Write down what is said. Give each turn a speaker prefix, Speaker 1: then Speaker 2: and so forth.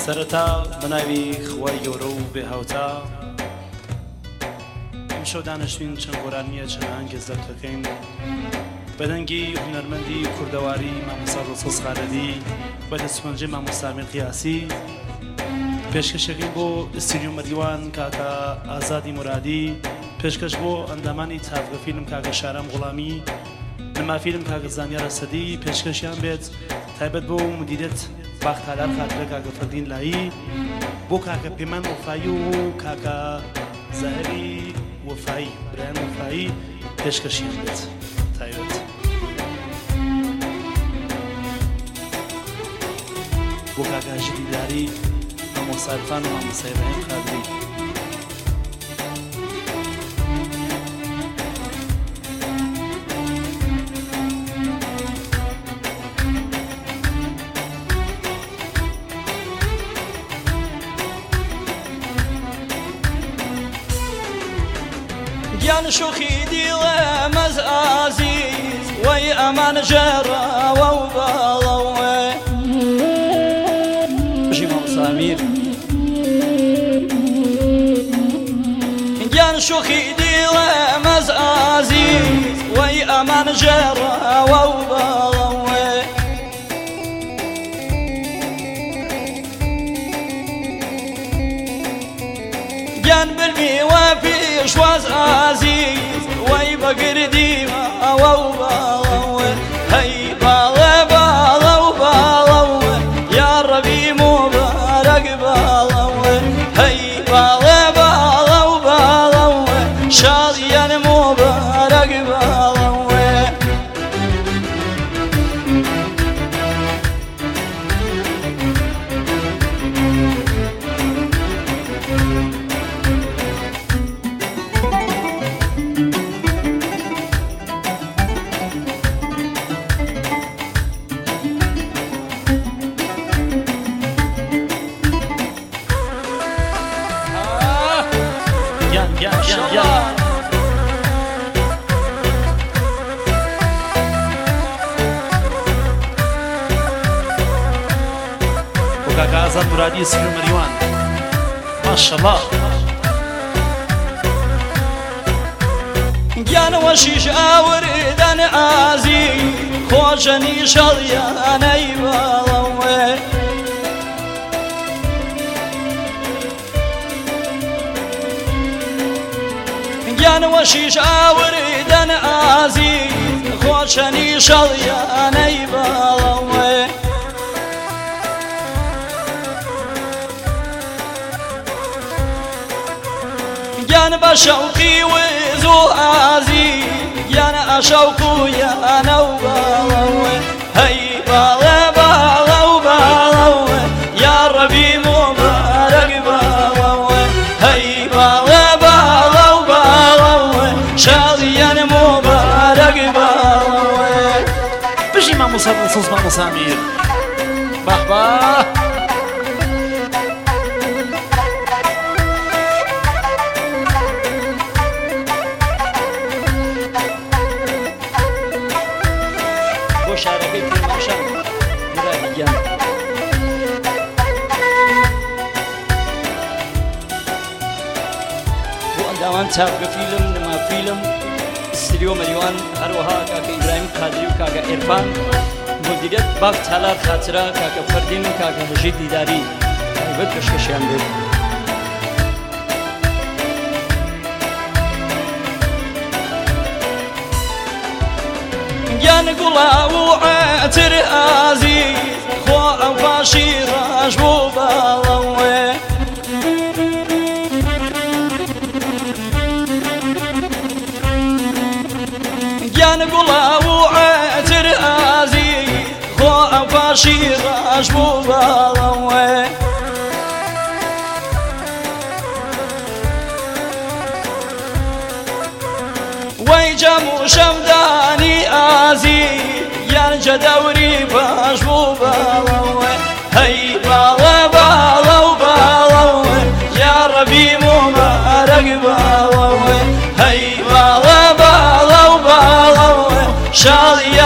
Speaker 1: سەرەتا بەناوی خوای گەورە و بێهاوتا ئەمشەو دانیشتوین چەند گۆرانیە چەند ئاهەنگێک زەرکەکەین بەدەنگی هونەرمەندی کوردەواری مامۆستا ڕۆستەس خالەدی بە دەستوپەنجەی مامۆستا ئامیر قیاسی پێشکەشەکەی بۆ ئستیدیۆ مەریوان کاکە ئازادی مورادی پێشکەش بۆ ئەندامانی تافگە فیلم کاکە شارەم غوڵامی نما فیلم کاکە زانیار ئەسەدی پێشکەشیان بێت تایبەت بۆ مدیرێت باختالار خاترە کاکە فەردین لایی بۆ کاکە پێمان وەفایی و کاکە زاهری وەفایی برایان وەفایی پێشکەشیان بێت تایبەت بۆ کاکە ژیداری مامۆستا عەرفان و مامۆستا ئیبراهیم خادری
Speaker 2: گیان شوخی دیڵێم ئەز ئازیز وەی ئەمان ژێڕاوە و باڵەوێ
Speaker 1: بژی مامۆستا ئامیر
Speaker 2: گیان شوخی دیڵێم ئەز ئازیز وەی ئەمان ژێڕاوە و باڵەوێ گیان برمیوە پێشواز ئازیز وەی بەگردیمەوە و باڵەوێ هەی باڵێ باڵە و باڵەوێ یا ڕەبی مۆبارەک باڵەوێ هەی باڵێ باڵە و باڵەوێ شادیان مۆبارەک باڵەوێ
Speaker 1: وكاكا آزاد مرادي سيرو مريوان ما شاء الله
Speaker 2: گیان وەشیش ئاوردان ئازی خۆشەنی شەڵیانەی باڵەوێ گیان وەشیش ئاوردان ئازی خۆشەنی شەڵیانەی باڵەوێ گیان بە شەوقی وێز و ئازی گیان ئەشەوق و یانە و باڵەوێ هەی باڵێ باڵە و باڵەوێ یا ڕەبی مۆبارەک باڵەوێ هەی باڵێ باڵە و باڵەوێ شادیان مۆبارەک باڵەوێ
Speaker 1: بژی مامۆستا ڕۆستەس مامۆستا ئامیر بەحبە
Speaker 2: شارەکەی کرماشان مرادی گیان بۆ ئەنداوان چاپگە فیلم نما فیلم ئستیدیۆ مەریوان هەروەها کاکە ئیبراهیم خادری و کاکە عێرفان مدیرێت باختالار خاترە کاکە فەردین و کاکە هەژید دیداری تایبەت پێشکەشیان بێت گیان گوڵاو و عەتر ئازیز خۆ ئەو پاشی ڕاش بۆ باڵەوێ گیان گوڵاو و عەتر ئازیز خۆ ئەو پاشی ڕاش بۆ باڵەوێ وەی جەم و شەمدانی ئازی یان جەدەوری باش بوو باڵەوێ هەی باڵێ باڵە و باڵەوێ یا ڕەبی مۆبارەک باڵەوێ هەی باڵێ باڵە و باڵەوێ شاڵی